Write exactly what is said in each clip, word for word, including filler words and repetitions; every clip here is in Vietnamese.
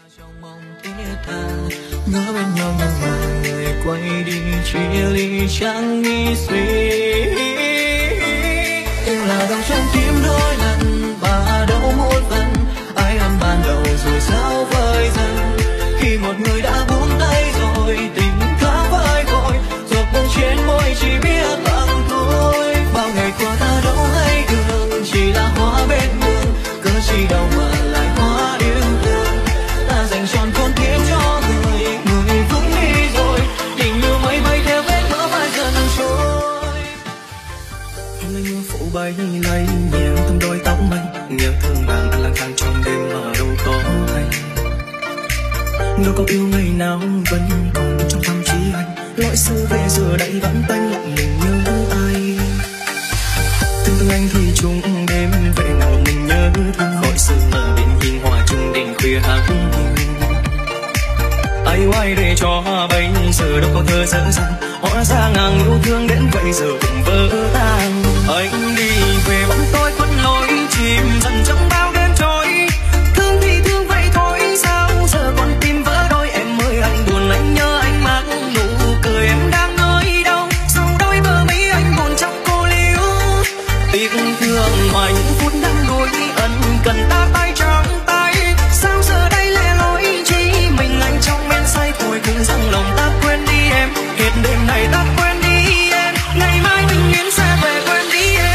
trong mong thiết tha ngỡ bên nhau nhưng mà người quay đi chia ly chẳng nghĩ suy. Yêu là đau trong tim đôi lần và đau một phần ai ăn ban đầu rồi sao vơi dần khi một người đã buông tay rồi tình khác phai khôi giọt buông trên môi chỉ biết lặng thôi. Bao ngày qua ta đâu hay đường chỉ là hoa bên đường cớ chi đâu mà lại hoa yêu thương ta dành trọn con tim cho người người vững đi rồi tình yêu mây bay theo vết vỡ vai dần trôi. Hôm nay mưa phủ bay lấy nhẹ từng đôi tóc mây nhớ thương nàng lang thang trong đêm mà đâu có hay đâu có yêu ngày nào vẫn còn trong tâm trí anh lỗi xưa về giờ đây vẫn tanh lặng mình nhớ ai từng từng anh thì chung đêm về nào mình nhớ thương khỏi sự mờ biển nhìn hòa chung đêm khuya hắng ai oai để cho bây giờ đâu có thơ dở dang hóa ra ngàn yêu thương đến vậy giờ cũng vỡ tan. Anh đi về bóng tối khuất lối chìm dần trong bao đêm trôi thương thì thương vậy thôi sao giờ con tim vỡ đôi em ơi anh buồn anh nhớ anh mang nụ cười em đang nơi đâu sau đôi bờ mi anh buồn trong cô liễu tiếc thương ngoài những phút đang đôi ân cần ta tay trong tay sao giờ đây lẻ loi chi mình anh trong men say thôi cứ rằng lòng ta quên đi em hết đêm này ta quên đi em ngày mai bình yên sẽ về quên đi em.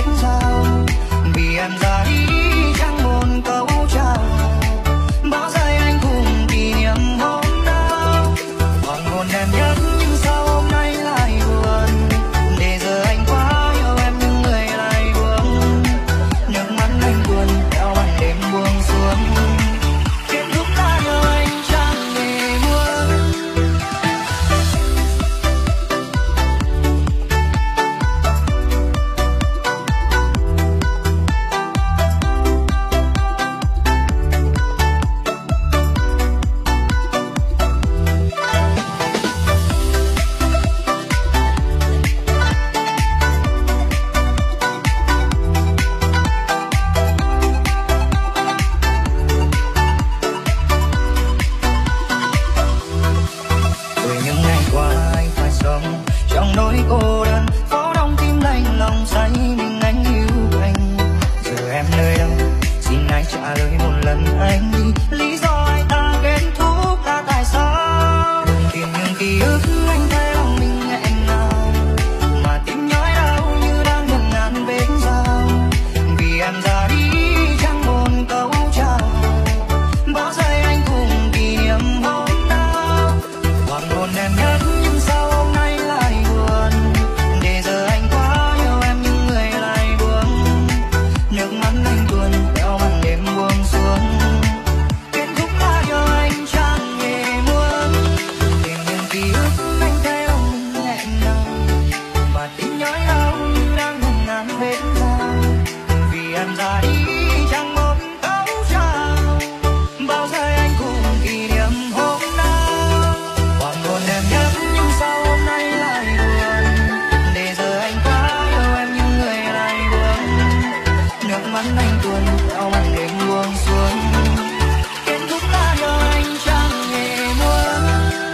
Vì em ra đi chẳng buồn câu chào bao giờ lý do hai ta kết thúc là tại sao? Đừng tìm những ký ức anh thấy lòng mình nghẹn ngào, mà tim nhói đau như đang ngần ngàn vết dao. Vì em ra đi chẳng một câu chào, bao giây anh cùng kỷ niệm hôm nào. Hoàng hôn đẹp nhất nhưng sao hôm nay lại buồn, để giờ anh quá yêu em nhưng người lại buông. Nước mắt anh tuôn theo màn đêm buông xuống, kết thúc là do anh chẳng hề muốn. Tìm những ký ức anh thấy lòng mình nghẹn ngào, mà tim nhói đau như đang ngần ngàn vết dao. Vì em ra đi chẳng một câu chào, bao giây anh cùng kỷ niệm hôm nào. Hoàng hôn đẹp nhất nhưng sao hôm nay lại buồn, để giờ anh quá yêu em nhưng người lại buông. Nước mắt anh tuôn theo màn đêm buông xuống, kết thúc là do anh chẳng hề muốn.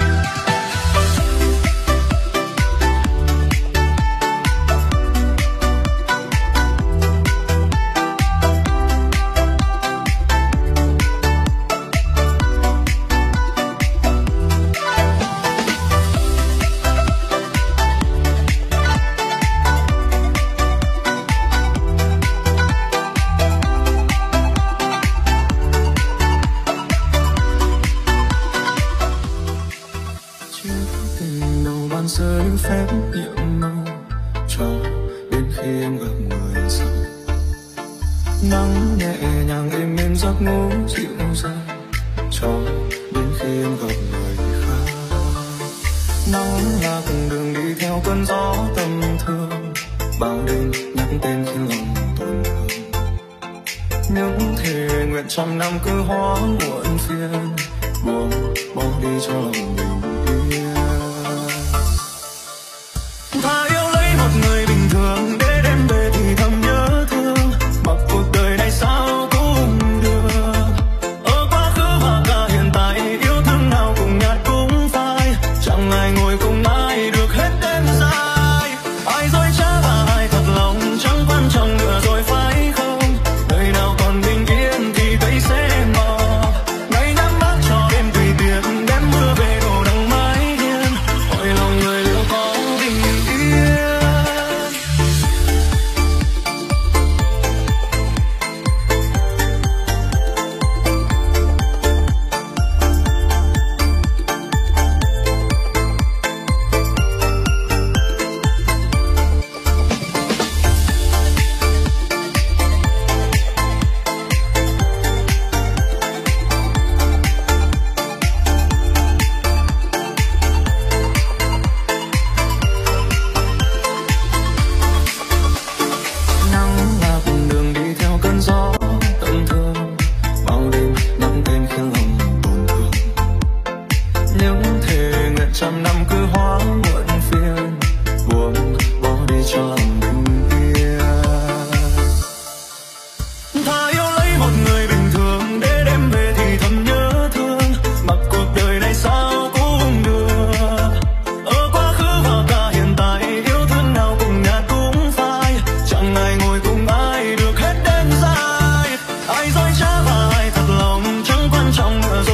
Chiếc tình đầu ban rơi phép nhiệm màu, cho đến khi em gặp người sau. Nắng nhẹ nhàng êm êm giấc ngủ dịu dàng, cho đến khi em gặp người khác. Nắng là cùng đường đi theo cơn gió tâm thương, bao đêm nhắc tên khi lòng tổn thương. Những thề nguyện trăm năm cứ hóa muộn phiền, buông bỏ đi cho lòng mình yên. Thà yêu lấy một người bình thường để đêm về thì thầm nhớ thương, mặc cuộc đời này sao cũng được. Ở quá khứ và cả hiện tại, yêu thương nào cùng nhạt cũng phai, chẳng ai ngồi cùng ai được hết đêm dài. Ai dối trá và ai thật lòng chẳng quan trọng nữa rồi phải không? Đời nào còn bình yên thì cây sẽ mò, ngày nhắm mắt cho đêm tùy tiện, đêm mưa về đổ nắng mái hiên, hỏi lòng người liệu có bình yên. Nắng là cùng đường đi theo cơn gió tâm thương, bao đêm nhắc tên khi lòng tổn thương. Những thề nguyện trăm năm cứ hóa muộn phiền, buông bỏ đi cho lòng bình yên. Thà yêu lấy một người bình thường để đêm về thì thầm nhớ thương, mặc cuộc đời này sao cũng được. Ở quá khứ và cả hiện tại, yêu thương nào cùng nhạt cũng phai, chẳng ai ngồi cùng ai được hết đêm dài. Ai dối trá và ai thật lòng chẳng quan trọng nữa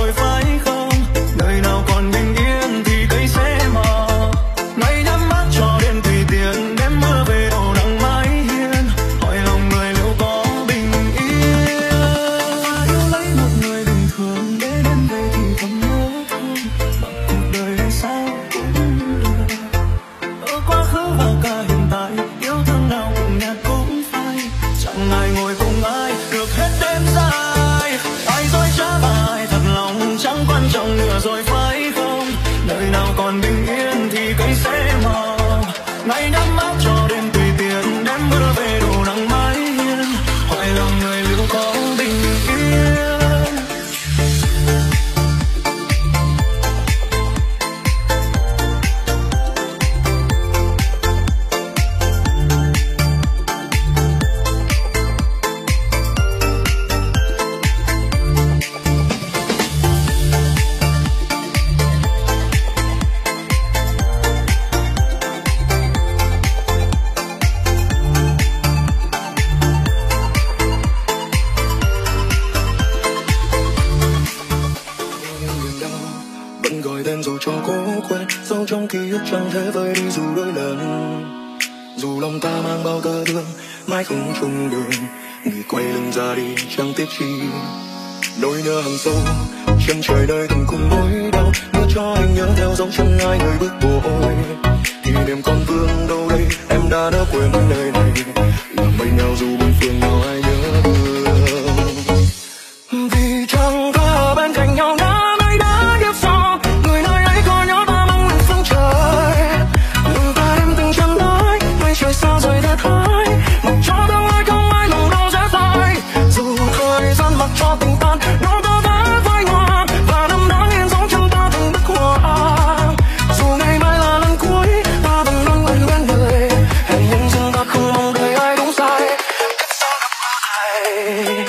vẫn gọi tên dù cho cố quên, sâu trong ký ức chẳng thể vơi đi dù đôi lần. Dù lòng ta mang bao tơ thương, mãi không chung đường, người quay lưng ra đi chẳng tiếc chi. Nỗi nhớ hằn sâu chân trời nơi từng cùng nỗi đau, đưa cho anh nhớ theo dấu chân hai người bước vội. Kỷ niệm còn vương đâu đây, em đã đã quên nơi này, làm mây nhau dù bốn phương nào ai nhớ thương. Vì chẳng có ở bên cạnh nhau đã nơi đã kiếp sau, người nơi ấy có nhớ ta mong mình phương trời. Lòng ta đem từng chân nói, mây trời sao rời ta thái, mặc cho tương lai không ai lòng đâu dễ phai. Dù thời gian mặc cho tình tan, nó ta đã phai nhòa và năm tháng in dấu chân ta từng bức họa. Dù ngày mai là lần cuối, ta vẫn luôn quên bên người. Hẹn nhân dưng ta không mong đời ai đúng sai, cách sao gặp ai.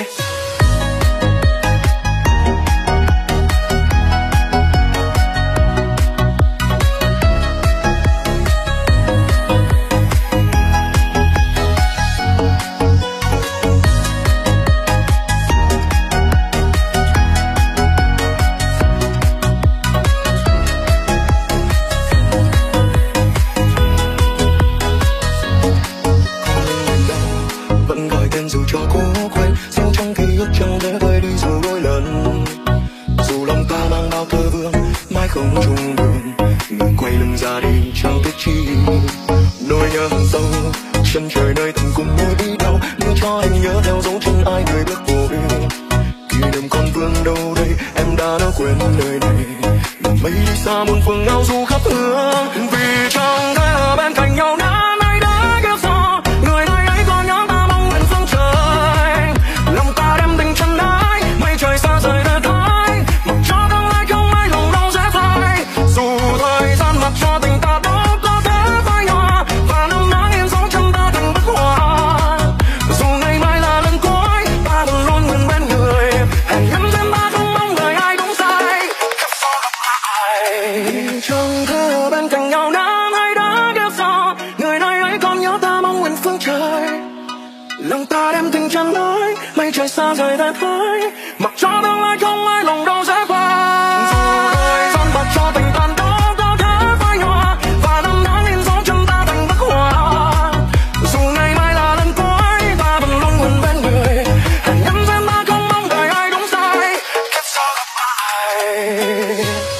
Vẫn gọi tên dù cho cố quên, sâu trong ký ức chẳng thể vơi đi dù đôi lần. Dù lòng ta mang bao thơ vương, mãi không chung đường, người quay lưng ra đi chẳng tiếc chi. Nỗi nhớ hằn sâu chân trời nơi từng cùng môi đi đau, đưa cho anh nhớ theo dấu chân ai người bước vội. Kỷ niệm còn vương đâu đây, em đã đã quên nơi này, làm mây đi xa muôn phương ngao du khắp hướng. Vì chẳng thể ở bên cạnh nhau đã nay đã kiếp sau, người nơi ấy có nhớ ta mong nguyện phương trời. Lòng ta đem tình chân ái, mây trời xa rời ta thái, mặc cho tương lai không ai lòng đâu dễ phai. Dù thời gian mặc cho tình ta đâu có thể phai nhòa, và năm tháng in dấu chân ta thành bức họa. Dù ngày mai là lần cuối, ta vẫn luôn nguyện bên người. Hẹn nhân duyên ta không mong đời ai đúng sai, gặp sao gặp ai. Chẳng thể ở bên cạnh nhau đã nay đã kiếp sau, người nơi ấy còn nhớ ta mong nguyện phương trời. Lòng ta đem tình chân nói, mây trời xa rời ta thái, mặc cho tương lai không ai lòng đâu dễ phai. Dù thời gian bạc cho tình tan đó có thể phai nhòa, và năm tháng in dấu chân ta thành bức họa. Dù ngày mai là lần cuối, ta vẫn luôn nguyện bên người. Hẹn nhân duyên ta không mong đời ai đúng sai, kiếp sau gặp ai.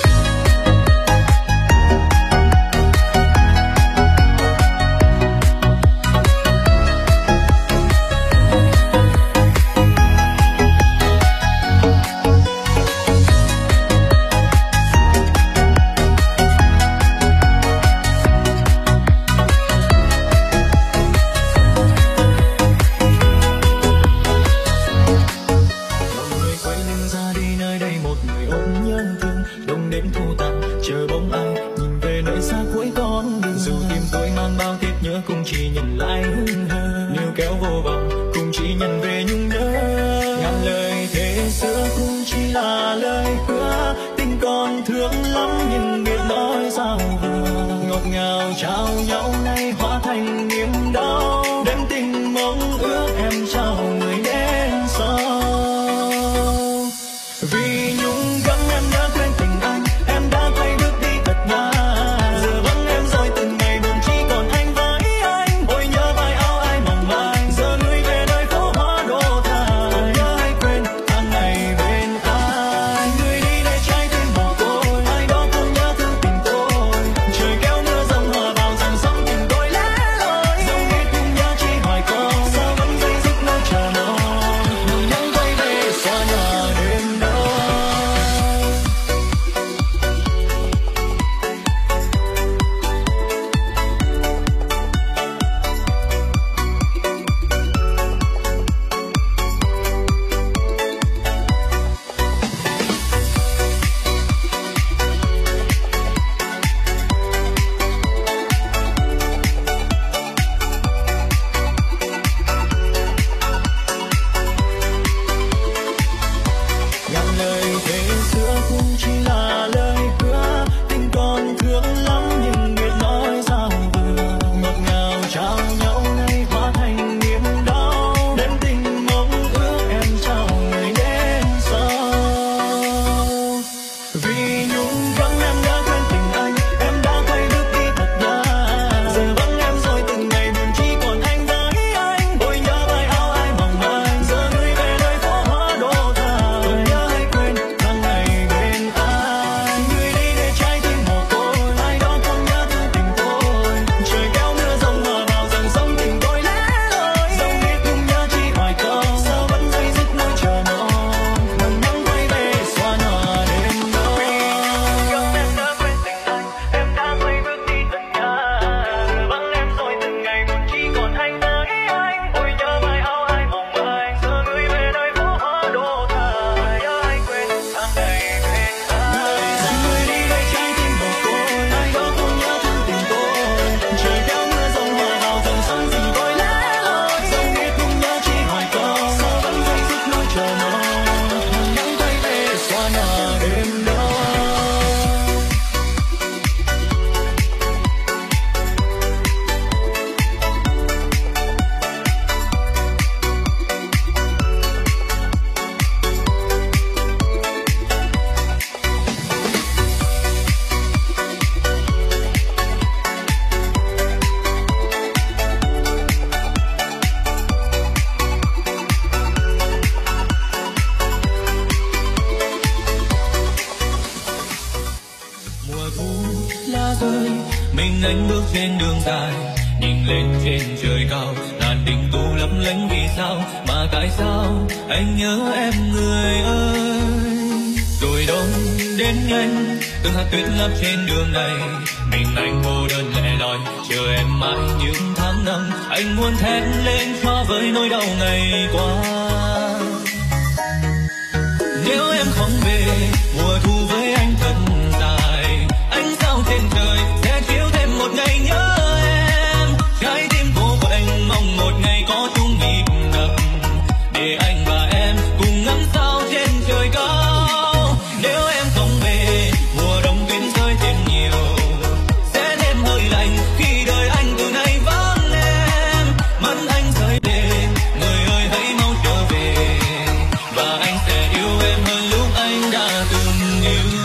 Lòng người quay lưng ra đi nơi đây, một người ôm nhớ thương, đông đến thu tàn chờ bóng ai nhìn về nơi xa cuối con đường. Dù tim tôi mang bao thiết nhớ, cũng chỉ nhận lại hững hờ, níu kéo vô vọng cũng chỉ nhận về nhung nhớ. Ngàn lời thề xưa cũng chỉ là lời hứa, tình còn thương lắm nhưng biết nói sao vừa. Ngọt ngào trao nhau nay hóa thành niềm đau, đem tình mong ước em trao người đến sau. Vì nhung gấm em đã quên tình anh, em đã quay bước đi thật ngã. Giờ vắng em rồi từng ngày buồn, chỉ còn anh với anh. Ôi nhớ vai áo ai mỏng manh, giờ người về nơi phố hóa đô thành. Nhớ hay quên tháng ngày bên ai, người đi để trái tim mồ côi, ai đó cũng nhớ thương tình tôi. Trời kéo mưa dầm hòa vào dòng sông rơi, mình anh bước trên đường dài, nhìn lên trên trời cao, ngàn đỉnh tu lấp lánh vì sao, mà tại sao anh nhớ em người ơi. Rồi đông đến nhanh, từng hạt tuyết lấp trên đường này, mình anh cô đơn lẻ loi, chờ em mãi những tháng năm, anh muốn thét lên cho với nỗi đau ngày qua. Nếu em không về, mùa thu với anh thật dài, ánh sao trên trời sẽ chiếu thêm một ngày nhớ em. Trái tim cô quạnh mong một ngày có chung nhịp đập, để anh và em cùng ngắm sao trên trời cao. Nếu em không về, mùa đông tuyết rơi thêm nhiều, sẽ thêm hơi lạnh khi đời anh từ nay vắng em. Mắt anh rơi đêm, người ơi hãy mau trở về, và anh sẽ yêu em hơn lúc anh đã từng yêu.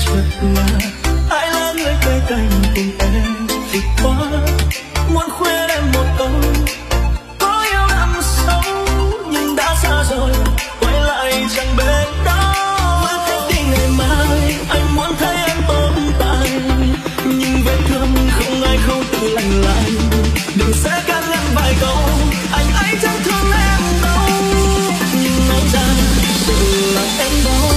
chuyện là ai là người cây cành cùng em vượt qua. Muốn khuyên em một câu, có yêu năm sau nhưng đã xa rồi, quay lại chẳng bên đó. Bước theo đi ngày mai, anh muốn thấy em tồn tại, nhưng vết thương không ai không tự lành lại. Đừng sẽ can ngăn vài câu, anh ấy chẳng thương em đâu, nhưng nói ra sự là em đâu.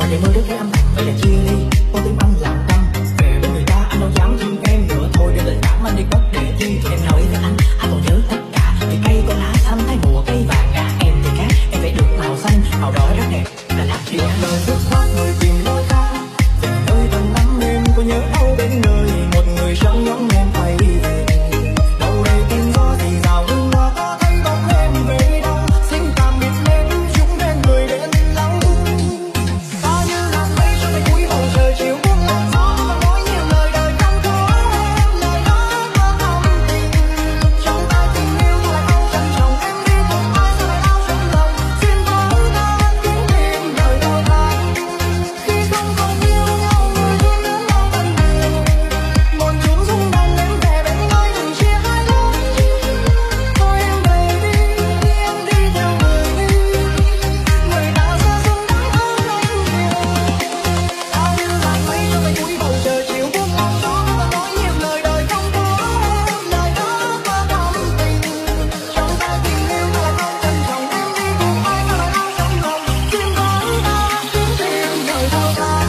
và trời mưa đứt với âm thầm vậy là chia ly. Có tiếng anh làm tâm về bên người ta, anh đâu dám thương em nữa. Thôi để tình cảm anh đi cất để chi. Thì em nói với anh, anh còn nhớ tất cả về cây có lá xanh thấy mùa cây vàng ngà. Em thì khác, em phải được màu xanh, màu đỏ rất đẹp là lá kia. Đời dứt khoát người tìm lối khác về nơi tầng nắng em có nhớ đâu bên nơi một người sống giống em quay về. Đâu đây tiếng gió thì rào hương hoa có thấy bóng em về đâu. Xin tạm biệt em chúng bên người đến lâu. Ta như làn mây trong ngày cuối bầu trời chiều buông làn gió và nói nhiều lời đời không có. Lời đó có thầm tình trong tay tình yêu lại không trân trọng. Em đi cùng ai sao lại đau trong lòng. Xin thấu ta tiếng tim đời đau tan khi không còn yêu nhau người thương đến bao tận đời. Một chút rung động em về bên tôi đừng chia hai lối. Thôi em về đi em đi theo người đi, người đã xa xăm đáng hơn anh nhiều. Ta như làn mây trong ngày cuối bầu trời chiều buông làn gió và nói nhiều lời đời không có. Lời đó có thầm tình trong tay tình yêu lại không trân trọng. Em đi cùng ai sao lại đau trong lòng. Xin thấu ta tiếng tim đời đau tan.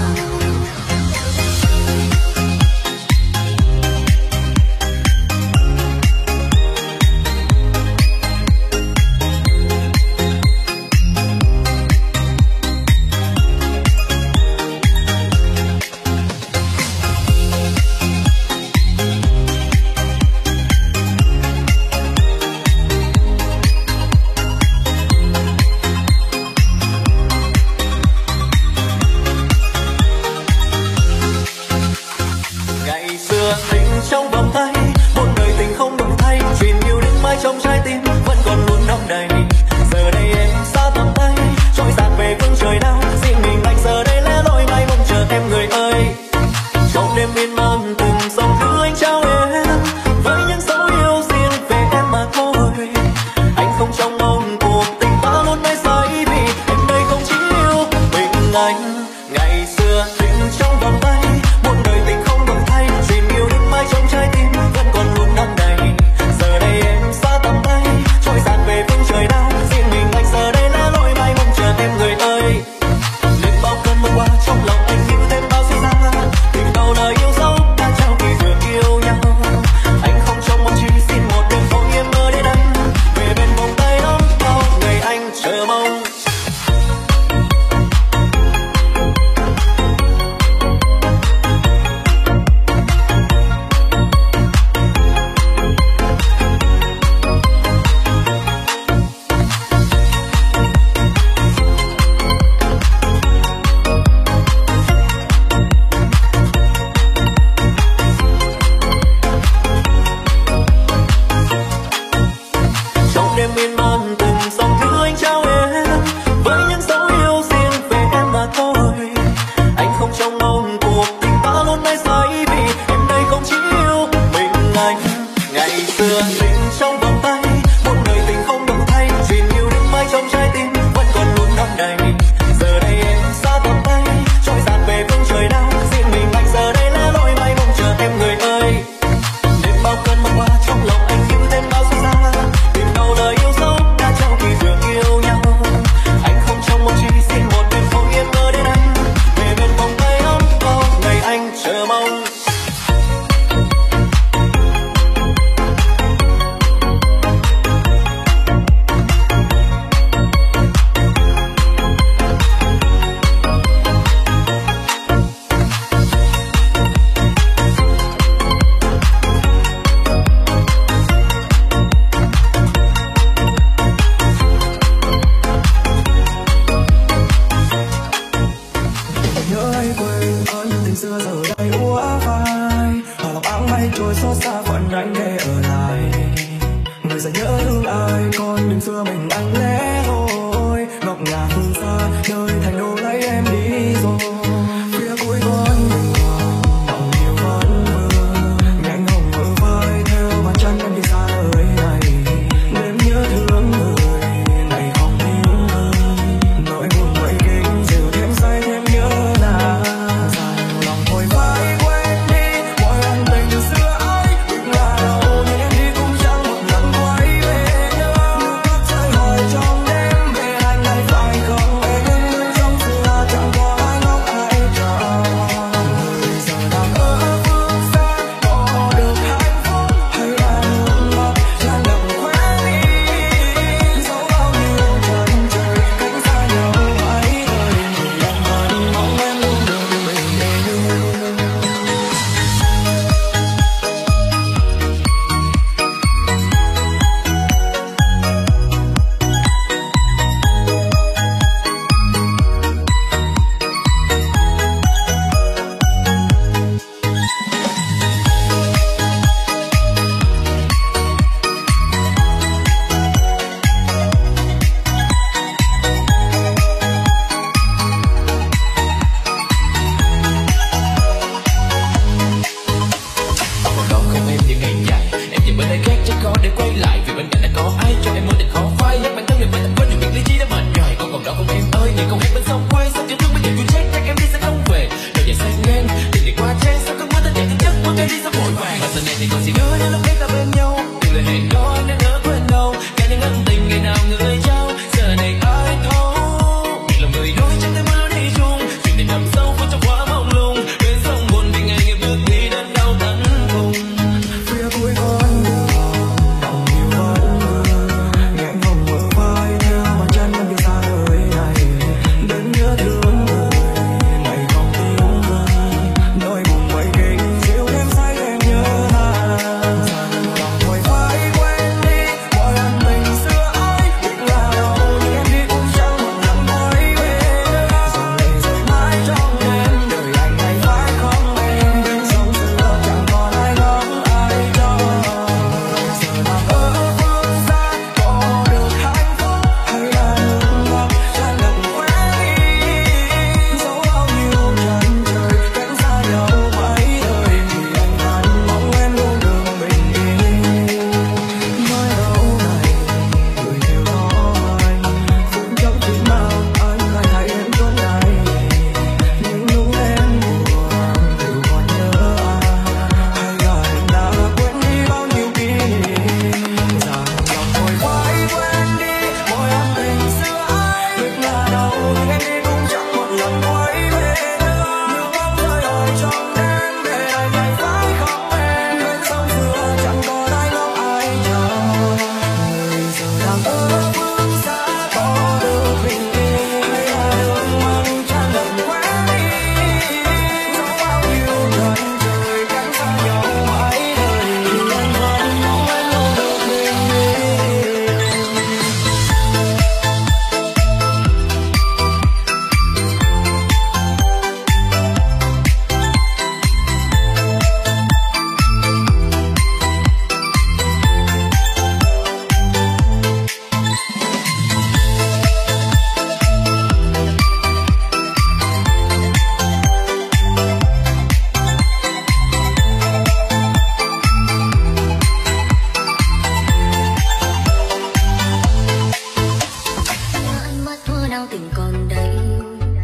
Ngày xưa tình trong vòng tay, một đời tình không đổi thay. Chuyện yêu đương mãi trong trái tim vẫn còn luôn đong đầy. Giờ đây em xa tầm tay, trôi dạt về phương trời nào. Riêng mình anh giờ đây lẻ loi mãi mong chờ em người ơi. Trong đêm miên man từng dòng thư anh trao em với những dấu yêu riêng về em mà thôi. Anh không trong mong cuộc tình ta luôn mãi sai vì em đây không chỉ yêu mình anh. Ngày xưa tình trong vòng tay, một đời tình không đổi thay. Chuyện yêu đương mãi trong trái tim vẫn còn luôn đong đầy. Giờ đây em xa tầm tay, trôi dạt về phương trời nào. Riêng mình anh giờ đây lẻ loi mãi mong chờ em người ơi. Nên bao cơn mưa qua trong lòng anh như thêm bao suy xa. Tìm đâu lời yêu dấu đã trao khi vừa yêu nhau. Anh không trong mong chỉ xin một đêm thôi em mơ đến anh. Về bên vòng tay ấm bao ngày anh chờ mong. Trong đêm miên man từng dòng thư anh trao em với những dấu yêu riêng về em mà thôi. Anh không trong mong cuộc tình ta luôn mãi sai vì em đây không chỉ yêu mình anh. Ngày xưa tình trong vòng tay, một đời tình không đổi thay. Chuyện yêu đương mãi trong trái tim vẫn còn luôn đong đầy. Giờ đây em xa tầm tay, trôi dạt về phương trời nào. Riêng mình anh giờ đây lẻ loi mãi mong chờ em người ơi. Đêm bao cơn mưa qua trong lòng anh như thêm bao suy xa. Tìm đâu lời yêu dấu đã trao khi vừa yêu nhau. Anh không trong mong chỉ xin một đêm thôi em mơ đến anh. Về bên vòng tay ấm bao ngày anh chờ mong. Nhớ hay quên ơi tình xưa giờ đây úa phai. Hòa lòng áng mây trôi xót xa phận anh để ở lại. Người sẽ nhớ thương ai còn đêm xưa mình anh lẻ loi ngọc ngà phương xa nơi thành đô